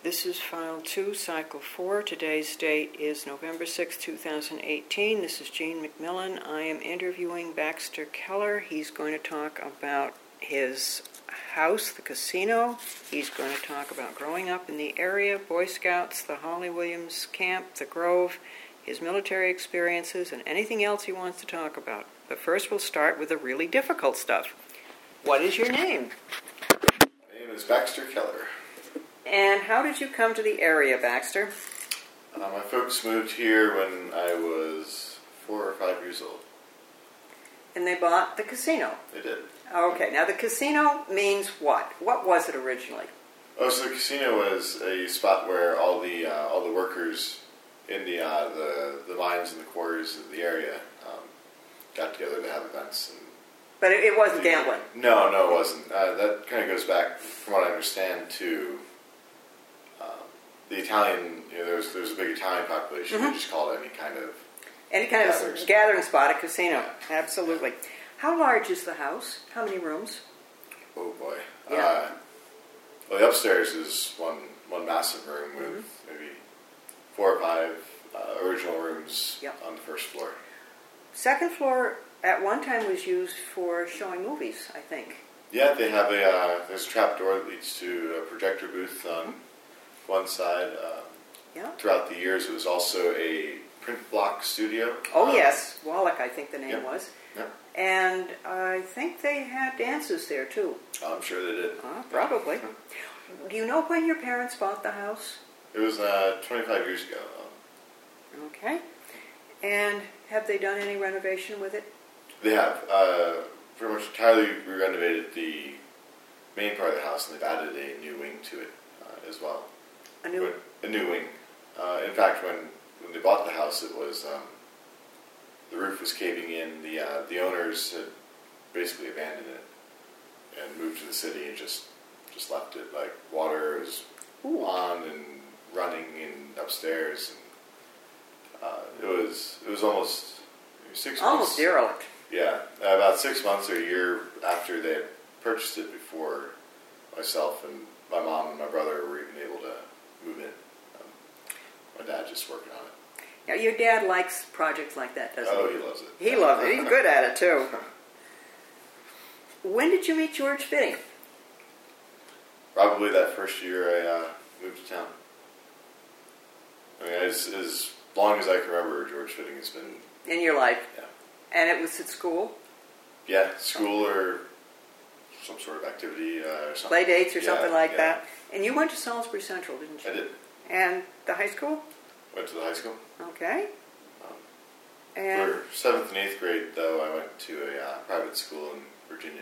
This is File 2, Cycle 4. Today's date is November 6, 2018. This is Jean McMillan. I am interviewing Baxter Keller. He's going to talk about his house, the casino. He's going to talk about growing up in the area, Boy Scouts, the Holly Williams camp, the Grove, his military experiences, and anything else he wants to talk about. But first we'll start with the really difficult stuff. What is your name? My name is Baxter Keller. And how did you come to the area, Baxter? My folks moved here when I was 4 or 5 years old. And they bought the casino? They did. Okay, now the casino means what? What was it originally? Oh, so the casino was a spot where all the workers in the mines and the quarries of the area got together to have events. But it wasn't gambling? No, it wasn't. That kind of goes back, from what I understand, to the Italian. There was a big Italian population. Mm-hmm. They just called it any kind of gathering spot, a casino. Yeah. Absolutely. How large is the house? How many rooms? Oh boy. Yeah. Well, the upstairs is one massive room with maybe 4 or 5 original rooms on the first floor. Second floor at one time was used for showing movies, I think. Yeah, they have there's a trap door that leads to a projector booth on one side. Throughout the years, it was also a print block studio. Oh, yes. Wallach, I think the name was. Yeah. And I think they had dances there, too. I'm sure they did. Probably. Do you know when your parents bought the house? It was 25 years ago. Okay. And have they done any renovation with it? They have. Pretty much entirely renovated the main part of the house, and they've added a new wing to it as well. A new wing. In fact, when they bought the house, it was the roof was caving in. The owners had basically abandoned it and moved to the city and just left it. Like water was on and running in upstairs. And, it was almost 6 months. Almost derelict. Yeah, about 6 months or a year after they had purchased it before myself and my mom and my brother were even able to move in. My dad just working on it. Now, your dad likes projects like that, doesn't he? Oh, he loves it. He loves it. He's good at it, too. When did you meet George Fitting? Probably that first year I moved to town. I mean, as long as I can remember, George Fitting has been... In your life? Yeah. And it was at school? Yeah, school or some sort of activity or something. Play dates or something like that. And you went to Salisbury Central, didn't you? I did. And the high school? Went to the high school. Okay. And for 7th and 8th grade, though, I went to a private school in Virginia.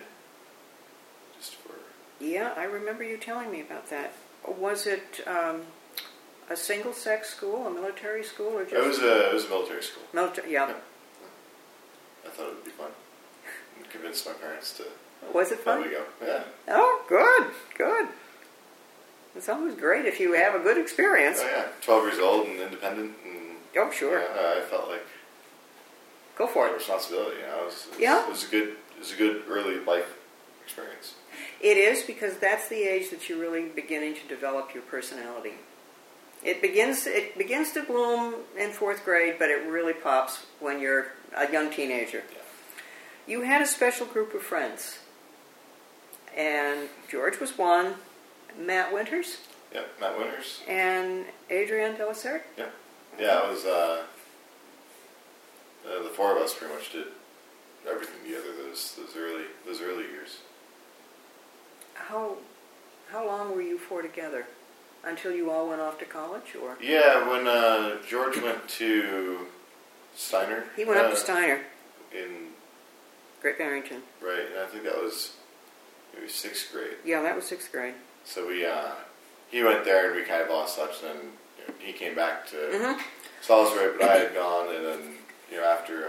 Yeah, I remember you telling me about that. Was it a single-sex school, a military school, or just... It was a military school. Military, yeah. I thought it would be fun. And convinced my parents to... Was it fun? Let me go. Yeah. Oh, good. It's always great if you have a good experience. Oh, yeah. 12 years old and independent. And, oh, sure. I felt like... Go for it. Responsibility, Yeah. It was a good early life experience. It is, because that's the age that you're really beginning to develop your personality. It begins to bloom in 4th grade, but it really pops when you're a young teenager. Yeah. You had a special group of friends, and George was one. Matt Winters? Yeah, Matt Winters. And Adrienne Delasert? Yeah. Yeah, it was, the 4 of us pretty much did everything together those early years. How long were you 4 together? Until you all went off to college, or? Yeah, when George went to Steiner. He went up to Steiner. In Great Barrington. Right, and I think that was maybe 6th grade. Yeah, that was 6th grade. So he went there and we kind of lost touch. Then he came back to Salisbury, but I had gone, and then after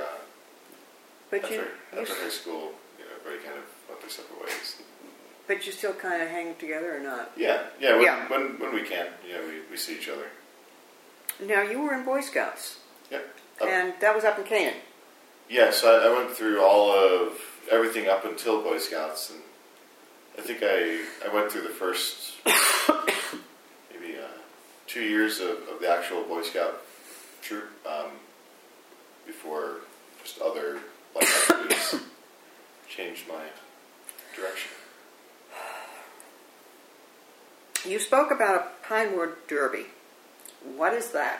high school, everybody kind of went their separate ways. But you still kind of hang together or not? Yeah. When we can, we see each other. Now, you were in Boy Scouts. Yep. And that was up in Canaan. Yeah, so I went through all of everything up until Boy Scouts, and I think I went through the first maybe years of the actual Boy Scout troop before just other life activities changed my direction. You spoke about a Pinewood Derby. What is that?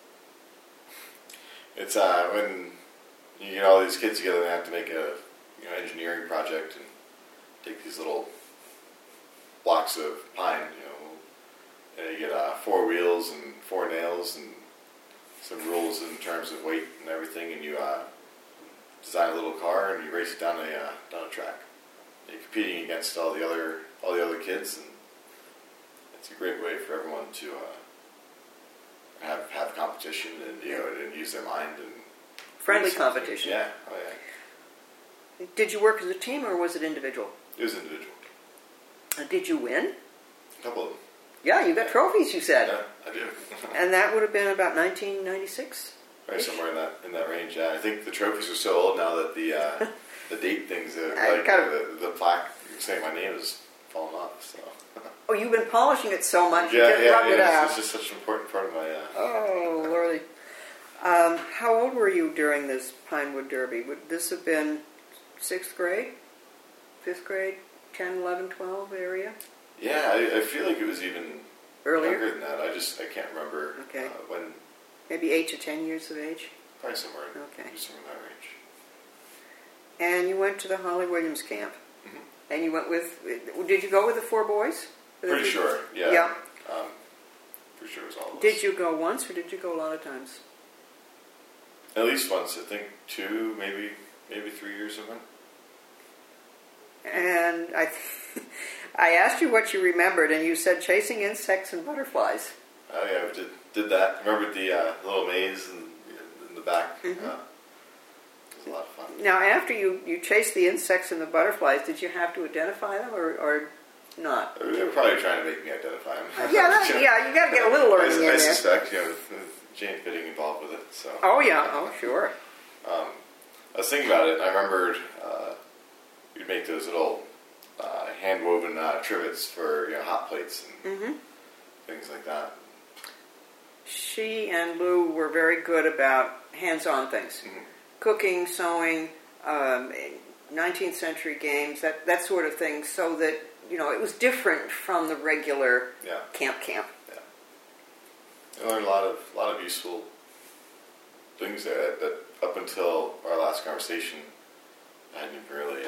It's when you get all these kids together and they have to make a engineering project and take these little blocks of pine, and you get 4 wheels and 4 nails and some rules in terms of weight and everything, and you design a little car and you race it down a track. You're competing against all the other kids, and it's a great way for everyone to have competition and use their mind and friendly competition. Yeah, oh yeah. Did you work as a team or was it individual? It was individual. Did you win? A couple of them. Yeah, you got trophies, you said. Yeah, I do. And that would have been about 1996? Right, somewhere in that range. Yeah, I think the trophies are so old now that the date things, the plaque saying my name has fallen off. So. Oh, you've been polishing it so much, you yeah, just rubbed it out. It's just such an important part of my... Oh, Lordy. How old were you during this Pinewood Derby? Would this have been 6th grade? 5th grade? 10, 11, 12 area? Yeah, I feel like it was even earlier younger than that. I can't remember when. Maybe 8 to 10 years of age? Probably somewhere in that range. And you went to the Holly Williams camp. Mm-hmm. And you went with... Did you go with the 4 boys? Pretty sure, yeah. Yeah. Pretty sure it was all of us. Did you go once or did you go a lot of times? At least once. I think 2, maybe 3 years I went. And I asked you what you remembered, and you said chasing insects and butterflies. Oh yeah, we did that. Remember the little maze in the back? Mm-hmm. It was a lot of fun. Now, after you chased the insects and the butterflies, did you have to identify them or not? They were probably trying to make me identify them. Yeah, you got to get a little learning in there. I suspect, with Jane getting involved with it. So. Oh yeah, oh sure. I was thinking about it, and I remembered you'd make those little hand-woven trivets for hot plates and things like that. She and Lou were very good about hands-on things. Mm-hmm. Cooking, sewing, 19th century games, that sort of thing, so that, it was different from the regular camp. Yeah. I learned a lot of useful things there that up until our last conversation I hadn't even really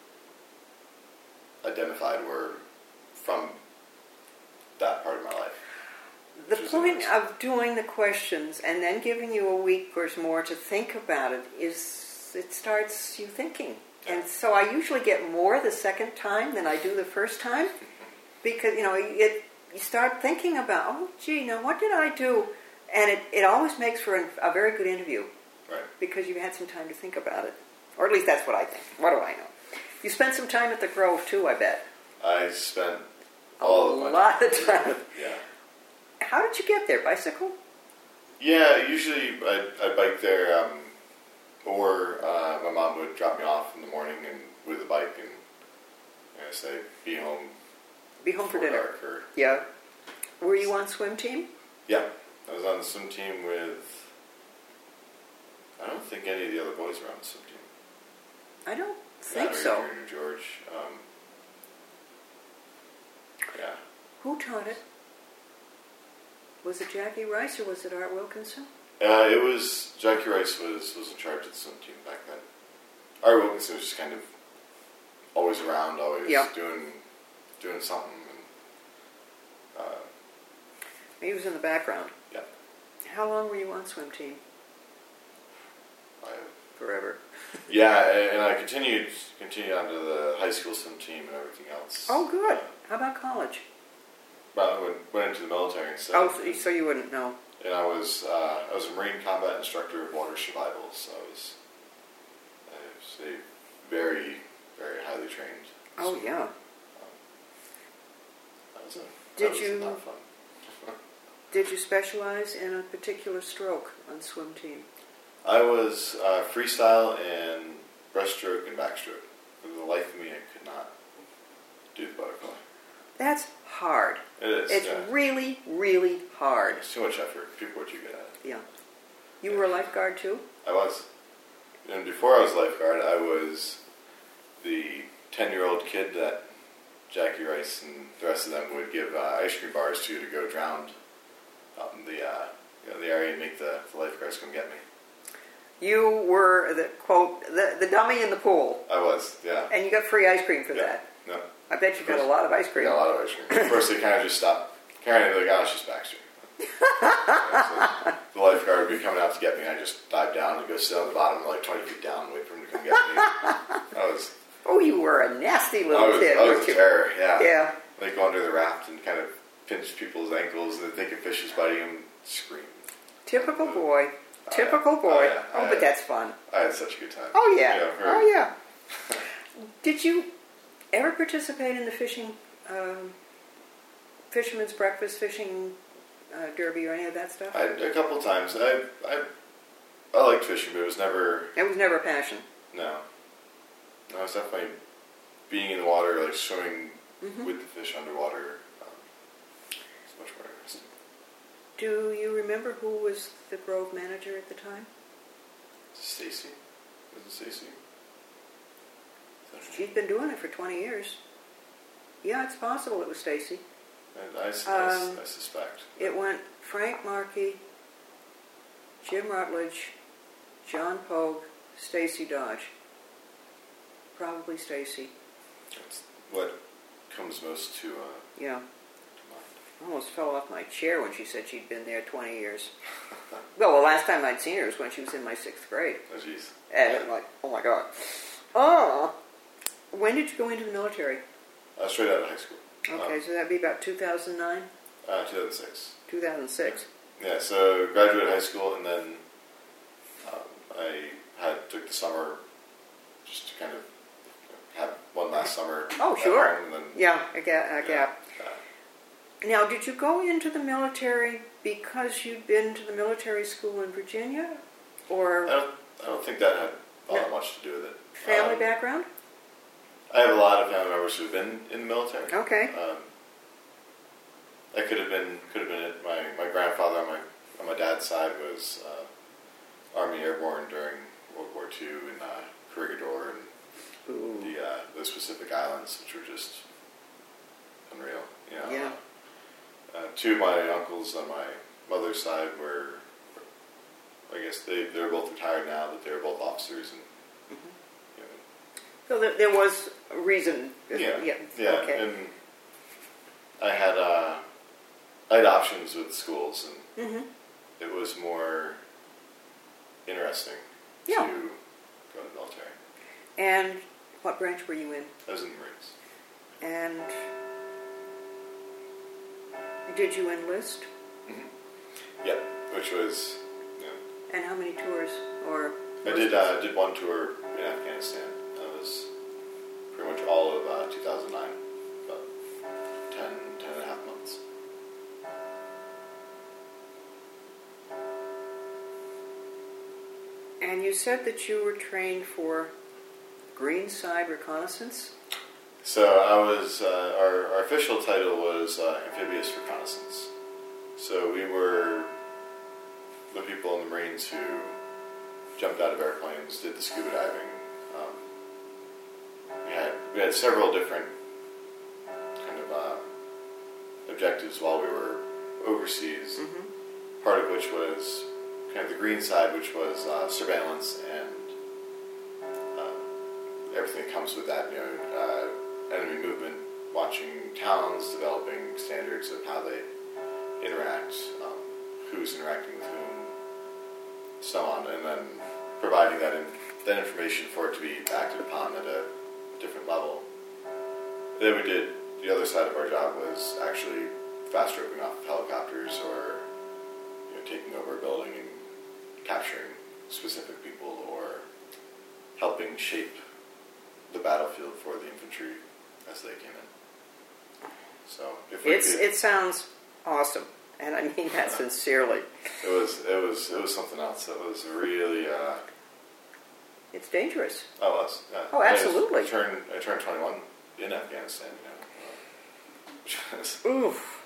identified were from that part of my life. The point of doing the questions and then giving you a week or more to think about it is it starts you thinking. Yeah. And so I usually get more the second time than I do the first time because, you start thinking about, oh, gee, now what did I do? And it always makes for a very good interview. Right. Because you had some time to think about it. Or at least that's what I think. What do I know? You spent some time at the Grove, too, I bet. I spent a lot of time. Yeah. How did you get there? Bicycle? Yeah, usually I'd bike there, or my mom would drop me off in the morning and with a bike and say, be home. Be home for dinner. Yeah. Were you on swim team? Yeah. I was on the swim team with, I don't think any of the other boys were on the swim team. I don't think so. Adrian or George. Yeah. Who taught it? Was it Jackie Rice or was it Art Wilkinson? It was, Jackie Rice was in charge of the swim team back then. Art Wilkinson was just kind of always around, always doing something. And, he was in the background. Yeah. How long were you on swim team? Forever. Yeah, and I continued on to the high school swim team and everything else. Oh, good. How about college? Well, I went into the military instead. Oh, so you wouldn't know. And I was a Marine combat instructor of water survival, so I was a very, very highly trained. Oh, yeah. That was a lot of fun. Did you specialize in a particular stroke on swim team? I was freestyle and breaststroke and backstroke. For the life of me, I could not do the butterfly. That's hard. It is. It's really, really hard. It's too much effort. People are too good at it. Yeah. You were a lifeguard too? I was. And before I was a lifeguard, I was the 10-year-old kid that Jackie Rice and the rest of them would give ice cream bars to go drown out in the area and make the lifeguards come get me. You were the, quote, the dummy in the pool. I was, yeah. And you got free ice cream for that. No. I bet you got a lot of ice cream. Yeah, a lot of ice cream. Of course, they kind of just stopped carrying it. They're like, oh, it's just Baxter. So the lifeguard would be coming out to get me, and I just dive down and go sit on the bottom, like 20 feet down, and wait for him to come get me. Oh, you were a nasty little kid, I was weren't you? a terror, yeah. Yeah. They go under the raft and kind of pinch people's ankles, and they think a fish is biting them, scream. Typical boy. Typical boy. But that's fun. I had such a good time. Oh, yeah. Did you ever participate in the fishing, fisherman's breakfast, fishing derby, or any of that stuff? A couple of times. I liked fishing, but it was never... It was never a passion. No. No, it's definitely being in the water, like swimming with the fish underwater. It's much more interesting. Do you remember who was the Grove manager at the time? Stacy. Was it Stacy? She's been doing it for 20 years. Yeah, it's possible it was Stacy. And I suspect. It went Frank Markey, Jim Rutledge, John Pogue, Stacy Dodge. Probably Stacy. That's what comes most to yeah. I almost fell off my chair when she said she'd been there 20 years. Well, the last time I'd seen her was when she was in my 6th grade. Oh, jeez. And I'm like, oh my God. Oh. When did you go into the military? Straight out of high school. Okay, so that'd be about 2009? 2006. 2006. Yeah, so graduated high school, and then I took the summer just to kind of have one last summer. Oh, sure. And then, a gap. Now, did you go into the military because you'd been to the military school in Virginia? Or I don't think that had all that much to do with it. Family background? I have a lot of family members who've been in the military. Okay. That could have been it. My grandfather on my dad's side was Army Airborne during World War II in Corregidor and those Pacific Islands, which were just unreal. You know? Yeah. Two of my uncles on my mother's side were, I guess they're both retired now, but they were both officers. And so there was a reason. Yeah. Okay. And I had options with schools, and it was more interesting to go to the military. And what branch were you in? I was in the Marines. And did you enlist? Yeah, which was. And how many tours? Or I did one tour in Afghanistan. That was pretty much all of 2009, about 10 and a half months. And you said that you were trained for Greenside Reconnaissance? So I was, our official title was Amphibious Reconnaissance. So we were the people in the Marines who jumped out of airplanes, did the scuba diving. We had several different kind of objectives while we were overseas. Part of which was kind of the green side, which was surveillance and everything that comes with that. Enemy movement, watching towns, developing standards of how they interact, who's interacting with whom, so on, and then providing that information for it to be acted upon at a different level. Then we did, the other side of our job was actually fast roping off of helicopters or taking over a building and capturing specific people or helping shape the battlefield for the infantry as they came in. So if we it sounds awesome, and I mean that sincerely. It was something else. It was really. It's dangerous. Oh, it was. Yeah. Oh, absolutely. I turned 21 in Afghanistan. which was, oof.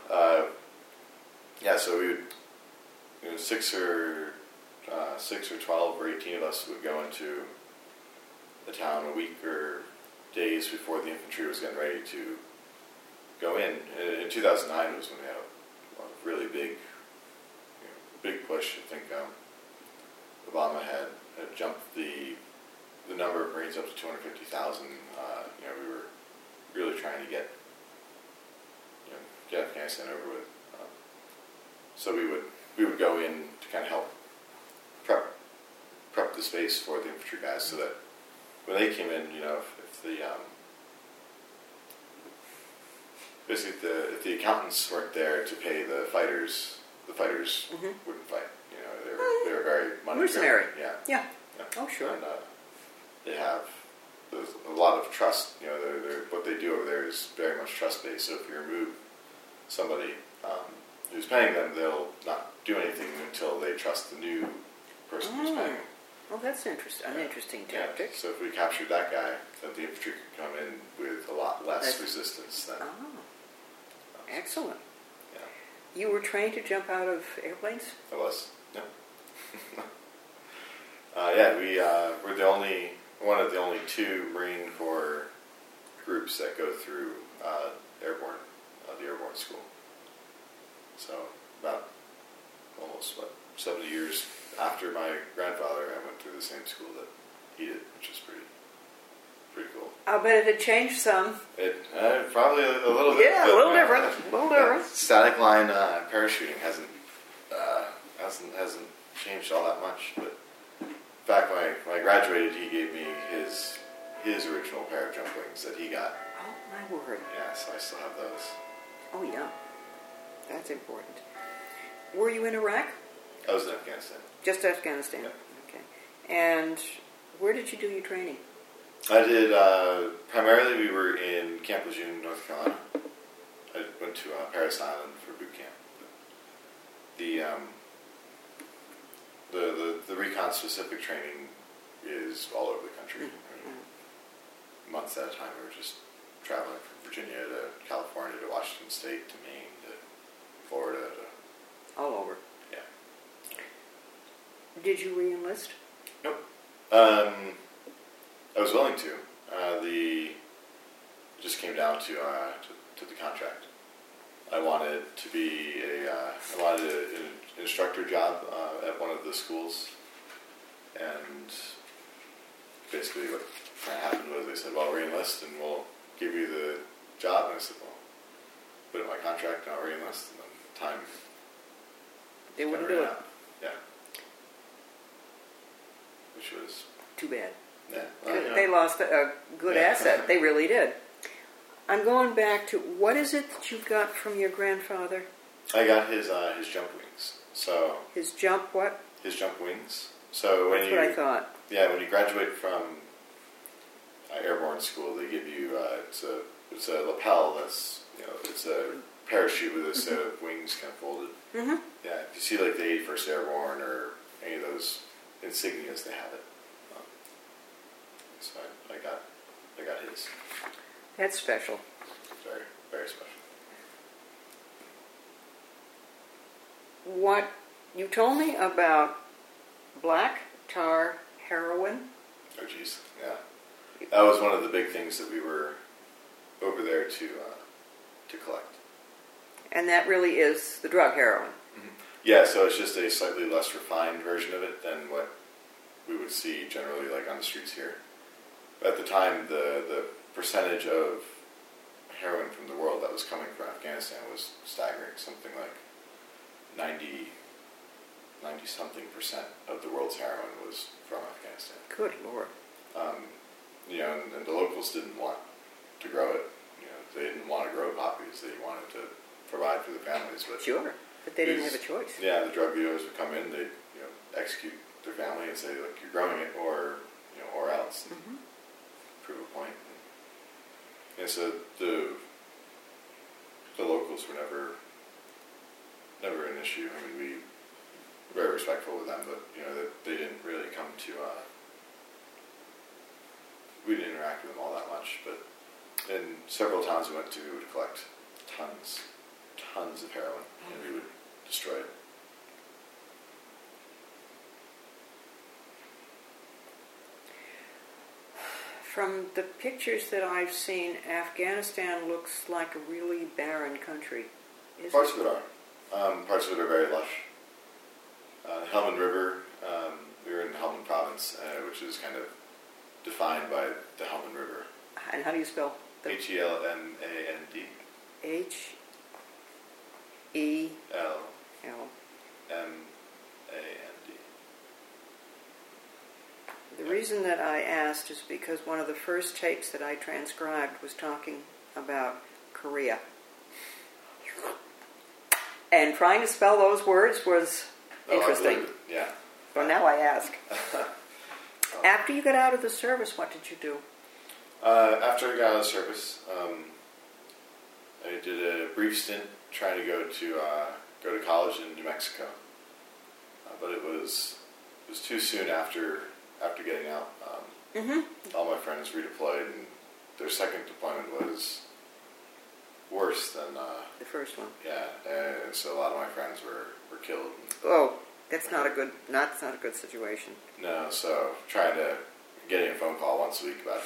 So we would, 6 or 12 or 18 of us would go into the town a week or days before the infantry was getting ready to go in. In 2009 was when we had a really big push. I think Obama had jumped the number of Marines up to 250,000. We were really trying to get Afghanistan over with. So we would go in to kind of help prep the space for the infantry guys, so that when they came in, if the accountants weren't there to pay the fighters wouldn't fight. They were very money mercenary. Yeah. Oh, sure. And there's a lot of trust. What they do over there is very much trust based. So if you remove somebody who's paying them, they'll not do anything until they trust the new person who's paying them. Well, that's an interesting tactic. So if we captured that guy, then the infantry could come in with a lot less resistance than. Excellent. Yeah. You were trained to jump out of airplanes? I was. Yeah. We're one of the only 2 Marine Corps groups that go through the airborne school. So about almost 70 years after my grandfather, I went through the same school that he did, which is pretty cool. I'll bet it had changed some. It probably a little bit. Yeah, a little different. Static line parachuting hasn't changed all that much. But in fact, when I graduated, he gave me his original pair of jump wings that he got. Oh my word! Yeah, so I still have those. Oh yeah, that's important. Were you in Iraq? I was in Afghanistan. Just Afghanistan. Yeah. Okay. And where did you do your training? I did, primarily we were in Camp Lejeune, North Carolina. I went to Parris Island for boot camp. The recon specific training is all over the country. Mm-hmm. Months at a time. We were just traveling from Virginia to California to Washington State to Maine to Florida to... All over. Yeah. Did you re-enlist? Nope. I was willing to. It just came down to the contract. I wanted to be an instructor job at one of the schools, and basically what kind of happened was they said, "Well, re-enlist and we'll give you the job." And I said, "Well, put it in my contract and I'll re-enlist." And then time. They wouldn't do it. Yeah. Which was too bad. Yeah. They lost a good asset. They really did. I'm going back to, what is it that you got from your grandfather? I got his jump wings. So his jump what? His jump wings. So when That's what I thought. Yeah, when you graduate from airborne school, they give you it's a lapel that's it's a parachute with a set of wings kind of folded. Mm-hmm. Yeah, if you see like the 81st Airborne or any of those insignias, they have it. So I got his. That's special. Very, very special. What you told me about black tar heroin? Oh, geez, yeah. That was one of the big things that we were over there to collect. And that really is the drug heroin. Mm-hmm. Yeah, so it's just a slightly less refined version of it than what we would see generally like on the streets here. At the time, the percentage of heroin from the world that was coming from Afghanistan was staggering. Something like 90-something% of the world's heroin was from Afghanistan. Good Lord. And the locals didn't want to grow it. They didn't want to grow poppies. They wanted to provide for the families. But sure, but they didn't have a choice. Yeah, the drug dealers would come in. They'd execute their family and say, "Look, you're growing it, or else." Mm-hmm. Prove a point. And so the locals were never an issue. I mean, we were very respectful with them, but they didn't really come to. We didn't interact with them all that much, but in several towns we went to, we would collect tons of heroin, and we would destroy it. From the pictures that I've seen, Afghanistan looks like a really barren country. Parts of it are. Parts of it are very lush. Helmand River, we were in Helmand Province, which is kind of defined by the Helmand River. And how do you spell? Helmand. Helmand. The reason that I asked is because one of the first tapes that I transcribed was talking about Korea. And trying to spell those words was interesting. Yeah. So now I ask. After you got out of the service, what did you do? After I got out of the service, I did a brief stint trying to go to college in New Mexico, but it was too soon after getting out. All my friends redeployed, and their second deployment was worse than the first one. Yeah, and so a lot of my friends were killed. Oh, that's not a good situation. No, so getting a phone call once a week about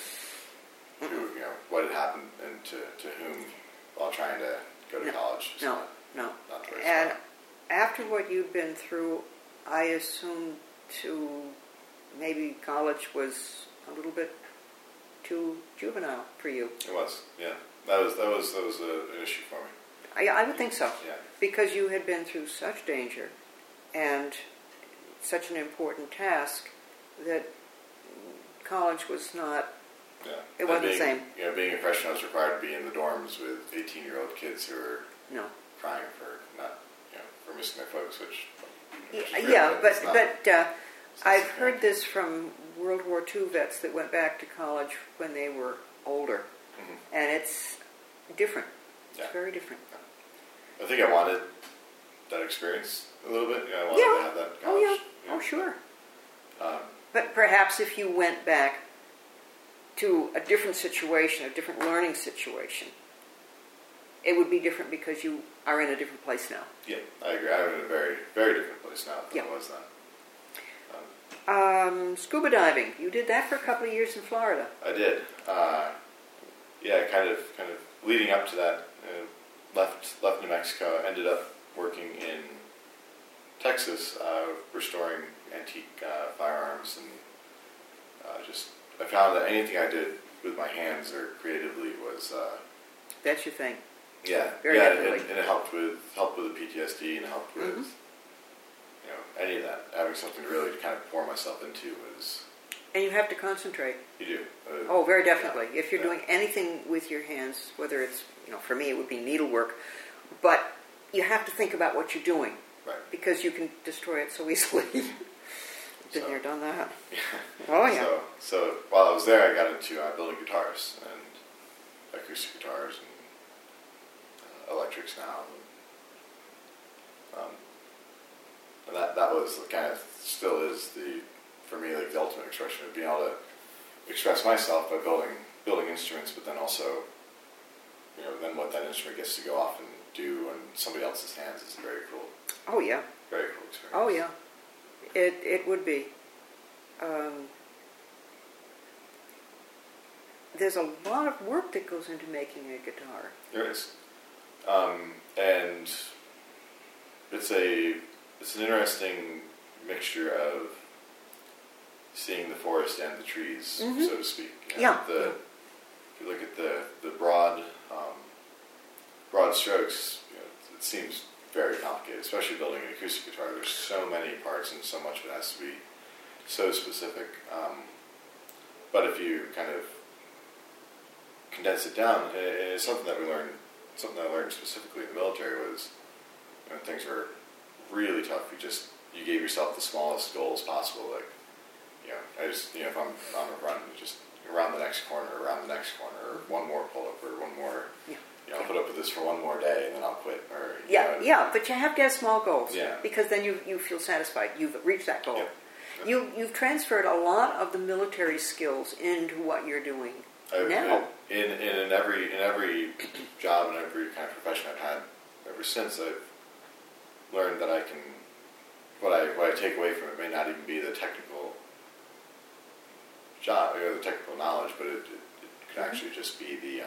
what had happened and to whom while trying to go to college. No. Not very and smart. After what you've been through, I assume maybe college was a little bit too juvenile for you. It was, yeah. That was an issue for me. I would think so. Yeah. Because you had been through such danger and such an important task that college was not. Yeah. It wasn't the same. Being a freshman, I was required to be in the dorms with 18-year-old kids who were crying for missing their folks, which. But I've heard this from World War II vets that went back to college when they were older, and it's different. It's very different. I think I wanted that experience a little bit. I wanted to have that in college. Oh, sure. But perhaps if you went back to a different situation, a different learning situation, it would be different because you are in a different place now. Yeah, I agree. I'm in a very, very different place now than I was then. Scuba diving. You did that for a couple of years in Florida. I did. Kind of leading up to that, left New Mexico. Ended up working in Texas, restoring antique firearms, and I found that anything I did with my hands or creatively was that's your thing. Yeah, very definitely. And it helped with the PTSD, and helped with any of that. Having something really to kind of pour myself into was. And you have to concentrate. You do. Very definitely. If you're doing anything with your hands, whether it's for me it would be needlework, but you have to think about what you're doing, right? Because you can destroy it so easily. Been there, done that. Yeah. Oh yeah. So while I was there, I got into building guitars and acoustic guitars and electrics now. And that was kind of still is for me the ultimate expression of being able to express myself by building instruments, but then also then what that instrument gets to go off and do in somebody else's hands is very cool. Oh yeah. Very cool experience. Oh yeah. It would be. There's a lot of work that goes into making a guitar. There is. And it's an interesting mixture of seeing the forest and the trees, so to speak. If you look at the broad strokes, it seems very complicated, especially building an acoustic guitar. There's so many parts and so much of it has to be so specific. But if you kind of condense it down, it's something that I learned specifically in the military was when things were really tough, you gave yourself the smallest goals possible. Like, if I'm on a run, just around the next corner, or one more pull-up, or one more, I'll put up with this for one more day, and then I'll quit. Or but you have to have small goals. Yeah. Because then you feel satisfied. You've reached that goal. Yeah. You've transferred a lot of the military skills into what you're doing In every job and every kind of profession I've had ever since, I've learned that I can what I take away from it may not even be the technical job or the technical knowledge, but it could actually just be the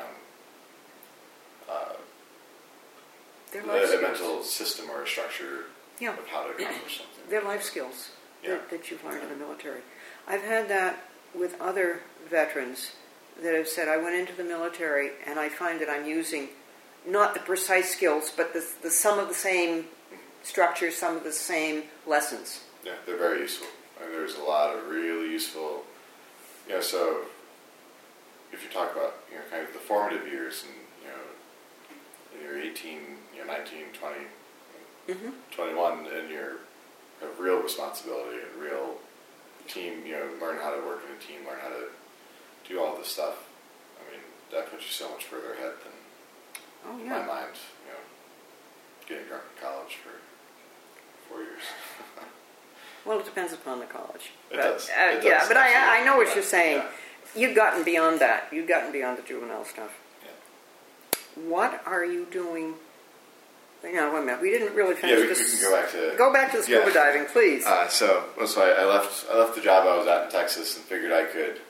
mental system or a structure of how to accomplish something. Their life skills that you've learned in the military. I've had that with other veterans that have said, I went into the military and I find that I'm using not the precise skills, but the some of the same structures, some of the same lessons. Yeah, they're very useful. I mean, there's a lot of really useful, so if you talk about, kind of the formative years and, you're 18, 19, 20, 21, and you have real responsibility and real team, learn how to work in a team, learn how to do all this stuff. I mean, that puts you so much further ahead than, in my mind, getting drunk in college for 4 years. Well, it depends upon the college. It does. Yeah, but I know what you're saying. Yeah. You've gotten beyond that. You've gotten beyond the juvenile stuff. Yeah. What are you doing? Wait a minute. We didn't really finish this. We can go back to the scuba diving, please. So I left the job I was at in Texas and figured I could.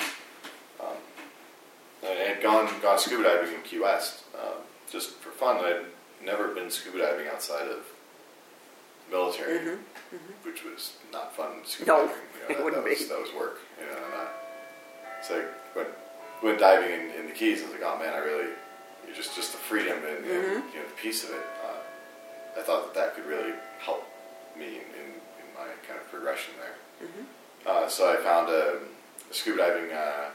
I had gone scuba diving in Key West just for fun. I'd never been scuba diving outside of the military, which was not fun. Scuba diving, it wouldn't be. That was work. So I went diving in the Keys. I was like, oh man, just the freedom and the piece of it. I thought that could really help me in my kind of progression there. So I found a scuba diving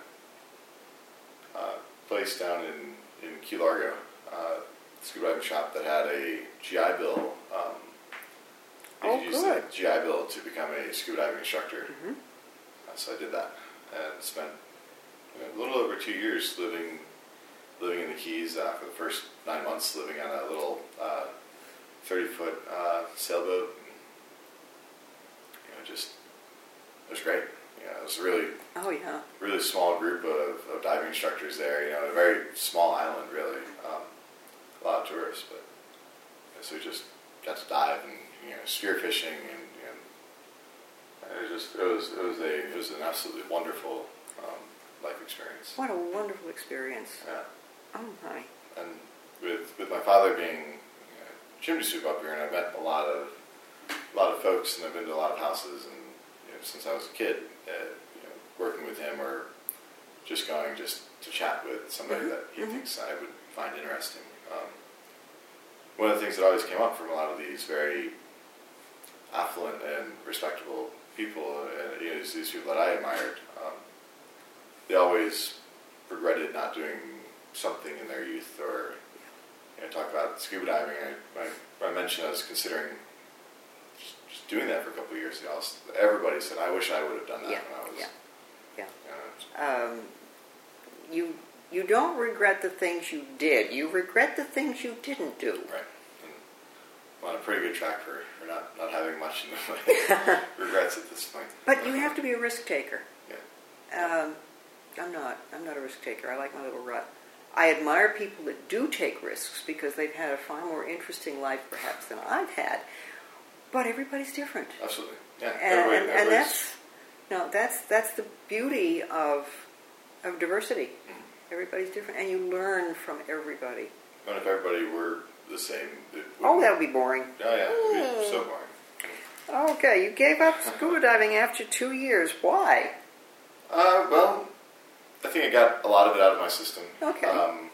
place down in Key Largo, scuba diving shop that had a GI Bill. You could use the GI Bill to become a scuba diving instructor. So I did that and spent a little over 2 years living in the Keys for the first 9 months, living on a little 30-foot sailboat. It was great. It was a really small group of diving instructors there. A very small island, really. A lot of tourists, but so we just got to dive and spear fishing and it was an absolutely wonderful life experience. What a wonderful experience! Yeah. Oh my! And with my father being chimney sweep up here, and I've met a lot of folks, and I've been to a lot of houses, and since I was a kid, working with him or just going to chat with somebody that he thinks I would find interesting. One of the things that always came up from a lot of these very affluent and respectable people, these people that I admired, they always regretted not doing something in their youth, or talk about scuba diving. I mentioned I was considering just doing that for a couple of years. Everybody said, I wish I would have done that when I was... You don't regret the things you did. You regret the things you didn't do. Right. And I'm on a pretty good track for not having much in the way regrets at this point. But you have to be a risk taker. Yeah. I'm not a risk taker. I like my little rut. I admire people that do take risks because they've had a far more interesting life, perhaps, than I've had. But everybody's different. Absolutely. Yeah. And that's the beauty of diversity. Everybody's different, and you learn from everybody. And if everybody were the same, that would be boring. Oh yeah, it would be so boring. Okay, you gave up scuba diving after 2 years. Why? Well, I think I got a lot of it out of my system. Okay.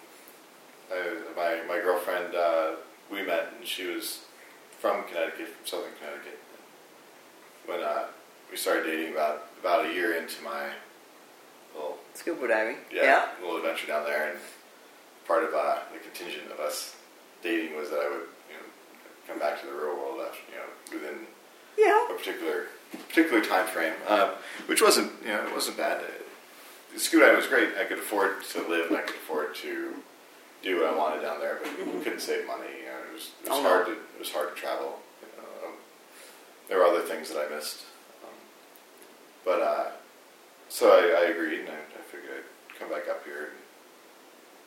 My girlfriend, we met, and she was from Connecticut, from Southern Connecticut. When we started dating, about a year into my little scuba diving, little adventure down there, and part of the contingent of us dating was that I would come back to the real world after within a particular time frame, which wasn't it wasn't bad. Scuba diving was great. I could afford to live, and I could afford to do what I wanted down there, but couldn't save money. It was hard to travel. There were other things that I missed, but so I agreed, and I figured I'd come back up here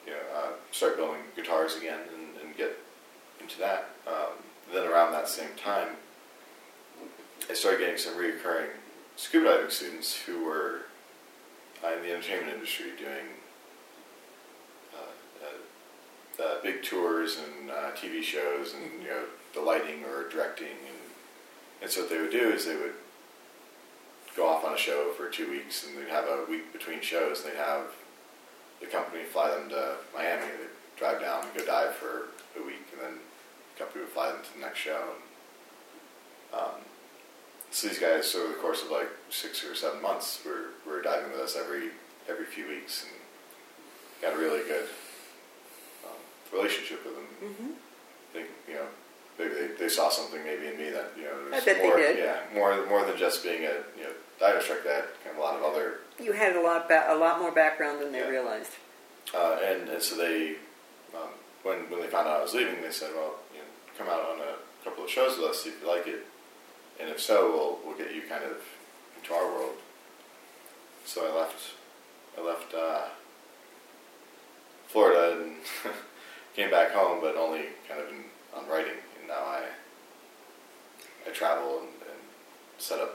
start building guitars again and get into that. Then around that same time, I started getting some recurring scuba diving students who were in the entertainment industry doing big tours and TV shows and the lighting or directing, and so what they would do is they would go off on a show for 2 weeks, and they'd have a week between shows, and they'd have the company fly them to Miami. They'd drive down and go dive for a week, and then the company would fly them to the next show. So these guys, over the course of like 6 or 7 months, were diving with us every few weeks, and got a really good relationship with them. Mm-hmm. They saw something maybe in me that I bet they did. Yeah, more than just being a dive instructor. They had kind of a lot of other. You had a lot more background than they realized. And so they, when they found out I was leaving, they said, "Well, come out on a couple of shows with us, see if you like it, and if so, we'll get you kind of into our world." So I left Florida and came back home, but only kind of on writing. And now I travel and set up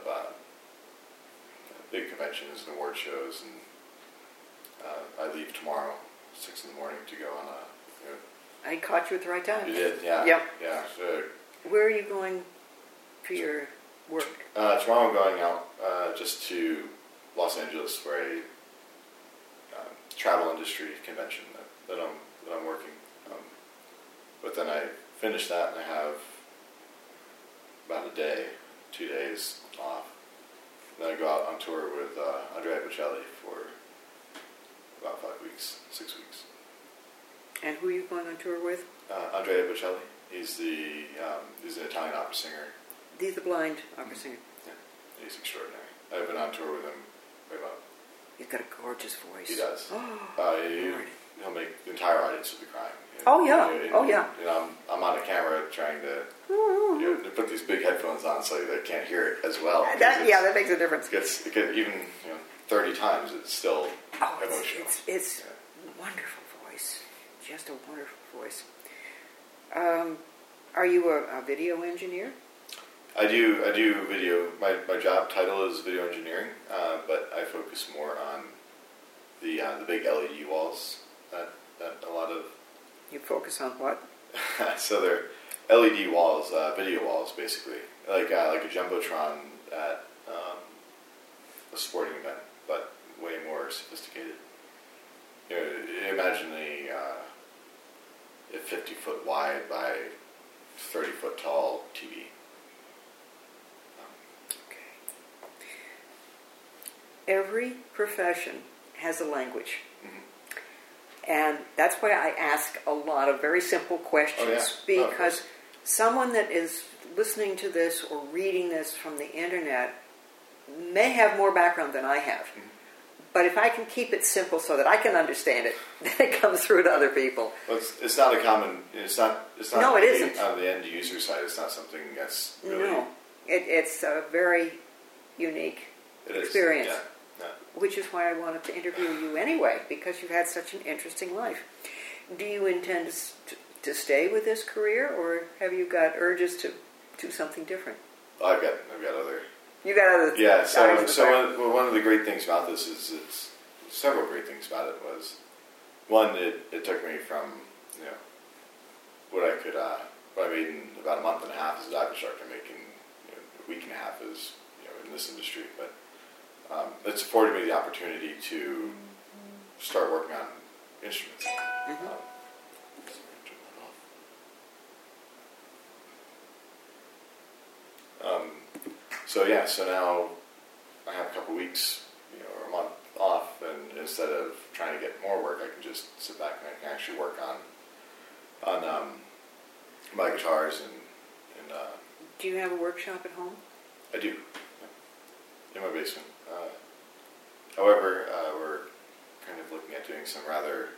big conventions and award shows, and I leave tomorrow, 6 in the morning, to go on a. I caught you at the right time. You did, yeah. Yep. Yeah. So, where are you going for your work? Tomorrow I'm going out just to Los Angeles for a travel industry convention that I'm working. But then I finish that and I have about 2 days off. Then I go out on tour with Andrea Bocelli for about 5 weeks, 6 weeks. And who are you going on tour with? Andrea Bocelli. He's an Italian opera singer. He's the blind opera singer. Yeah, he's extraordinary. I've been on tour with him very well. He's got a gorgeous voice. He does. Oh, he'll make the entire audience will be crying. Oh yeah. I'm on a camera trying to put these big headphones on so they can't hear it as well. That makes a difference. It gets even 30 times. It's still emotional. It's wonderful voice. Just a wonderful voice. Are you a video engineer? I do video. My job title is video engineering, but I focus more on the big LED walls that a lot of. You focus on what? So they're LED walls, video walls, basically, like a jumbotron at a sporting event, but way more sophisticated. Imagine a 50-foot wide by 30-foot tall TV. Every profession has a language. Mm-hmm. And that's why I ask a lot of very simple questions, because someone that is listening to this or reading this from the internet may have more background than I have. Mm-hmm. But if I can keep it simple so that I can understand it, then it comes through to other people. Well, it's not a common. It's not. No, it isn't. On the end user side, it's not something that's really. No, it's a very unique experience. Yeah. Which is why I wanted to interview you anyway, because you've had such an interesting life. Do you intend to stay with this career, or have you got urges to do something different? I've got other. You got other. Yeah. So one of the great things about this is several great things about it was, one, it took me from what I made in about a month and a half as a dive instructor, making a week and a half as in this industry, but. It's afforded me the opportunity to start working on instruments. Mm-hmm. So now I have a couple weeks, or a month off, and instead of trying to get more work, I can just sit back and I can actually work on my guitars and. Do you have a workshop at home? I do, in my basement. However, we're kind of looking at doing some rather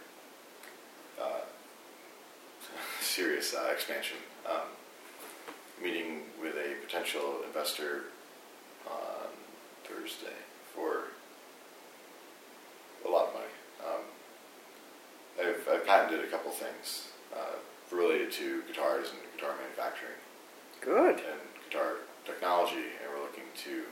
serious expansion. Meeting with a potential investor on Thursday for a lot of money. I've things related to guitars and guitar manufacturing. Good. And guitar technology, and we're looking to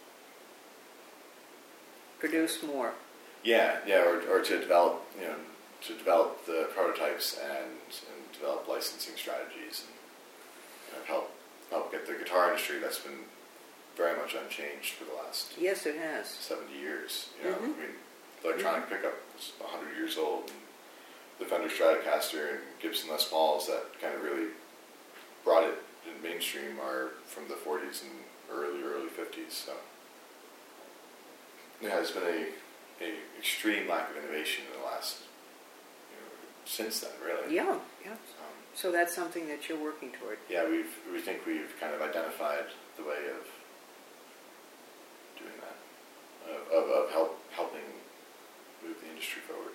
produce more. Yeah, or to develop, the prototypes and develop licensing strategies and help get the guitar industry that's been very much unchanged for the last Yes, it has 70 years. I mean, the electronic pickup is 100 years old. And the Fender Stratocaster and Gibson Les Pauls that kind of really brought it in mainstream are from the 40s and early 50s. So there has been a extreme lack of innovation in the last, since then, really. Yeah. So that's something that you're working toward. Yeah, we think we've kind of identified the way of doing that, of helping move the industry forward.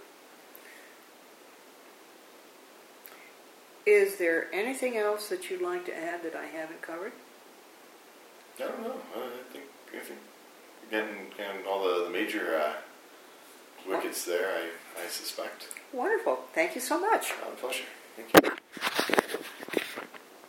Is there anything else that you'd like to add that I haven't covered? I don't know. I think getting all the major wickets there, I suspect. Wonderful. Thank you so much. Pleasure. Thank you.